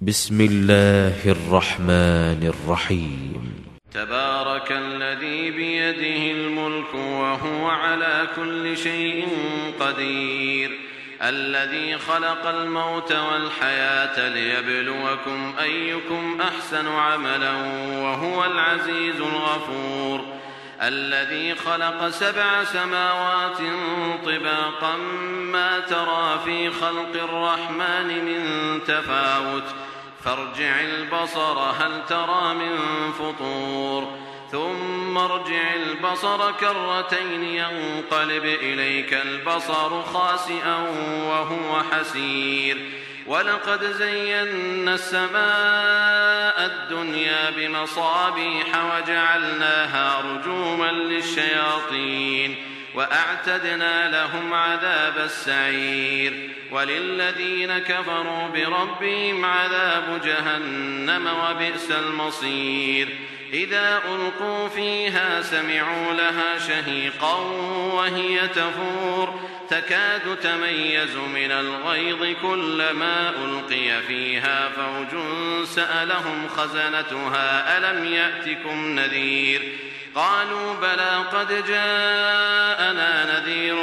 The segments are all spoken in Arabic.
بسم الله الرحمن الرحيم. تبارك الذي بيده الملك وهو على كل شيء قدير، الذي خلق الموت والحياة ليبلوكم أيكم أحسن عملا وهو العزيز الغفور، الذي خلق 7 سماوات طباقا ما ترى في خلق الرحمن من تفاوت فارجع البصر هل ترى من فطور، ثم ارجع البصر كرتين ينقلب إليك البصر خاسئا وهو حسير، ولقد زينا السماء الدنيا بمصابيح وجعلناها رجوما للشياطين وأعتدنا لهم عذاب السعير، وللذين كفروا بربهم عذاب جهنم وبئس المصير، إذا ألقوا فيها سمعوا لها شهيقا وهي تفور تكاد تميز من الغيظ كلما ألقي فيها فوج سألهم خزنتها ألم يأتكم نذير، قالوا بلى قد جاءنا نذير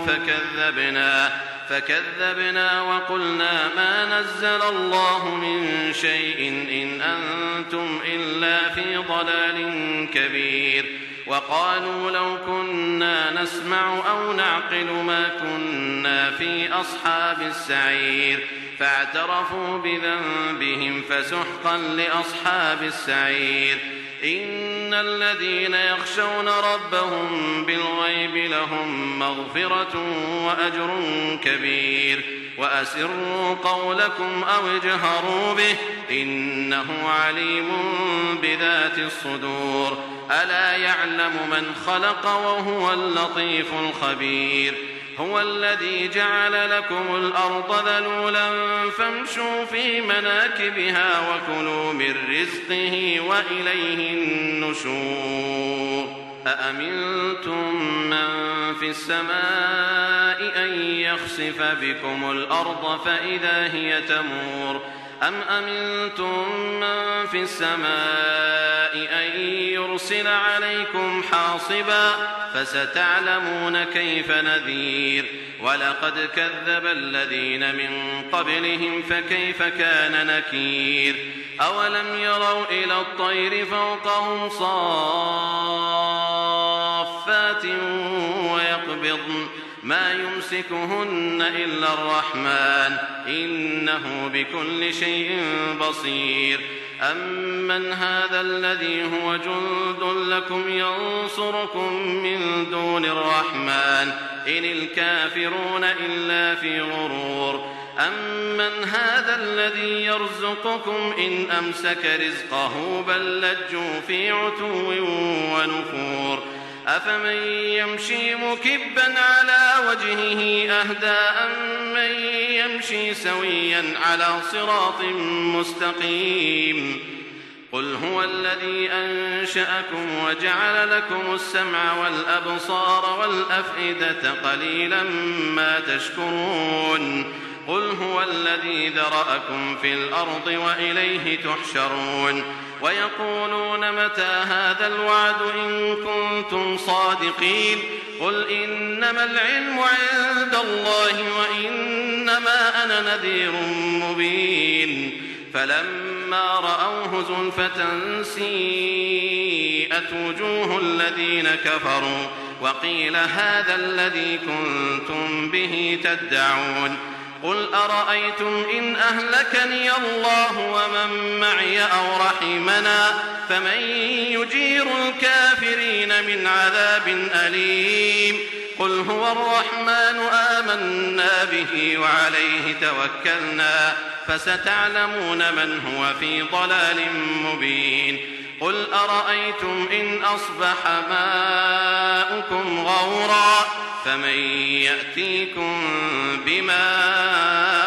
فكذبنا وقلنا ما نزل الله من شيء إن أنتم إلا في ضلال كبير، وقالوا لو كنا نسمع أو نعقل ما كنا في أصحاب السعير، فاعترفوا بذنبهم فسحقا لأصحاب السعير، إن الذين يخشون ربهم بالغيب لهم مغفرة وأجر كبير، وأسروا قولكم أو اجهروا به إنه عليم بذات الصدور، ألا يعلم من خلق وهو اللطيف الخبير، هو الذي جعل لكم الأرض ذلولا فامشوا في مناكبها وكلوا من رزقه وإليه النشور، أأمنتم من في السماء أن يخسف بكم الأرض فإذا هي تمور، أم أمنتم من في السماء أن يرسل عليكم حاصبا فستعلمون كيف نذير، ولقد كذب الذين من قبلهم فكيف كان نكير، أولم يروا إلى الطير فوقهم صافات ويقبضن ما يمسكهن إلا الرحمن إنه بكل شيء بصير، أمن هذا الذي هو جند لكم ينصركم من دون الرحمن إن الكافرون إلا في غرور، أمن هذا الذي يرزقكم إن أمسك رزقه بل لجوا في عتو ونفور، أفمن يمشي مكبا على وجهه أهدى أمن يمشي سويا على صراط مستقيم، قل هو الذي أنشأكم وجعل لكم السمع والأبصار والأفئدة قليلا ما تشكرون، قل هو الذي ذرأكم في الأرض وإليه تحشرون، ويقولون متى هذا الوعد إن كنتم صادقين، قل إنما العلم عند الله وإنما أنا نذير مبين، فلما رأوه زلفة سيئت وجوه الذين كفروا وقيل هذا الذي كنتم به تدعون، قل أرأيتم إن أهلكني الله ومن معي أو رحمنا فمن يجير الكافرين من عذاب أليم، قل هو الرحمن آمنا به وعليه توكلنا فستعلمون من هو في ضلال مبين، قل أرأيتم إن أصبح ماؤكم غورا فمن يأتيكم بماء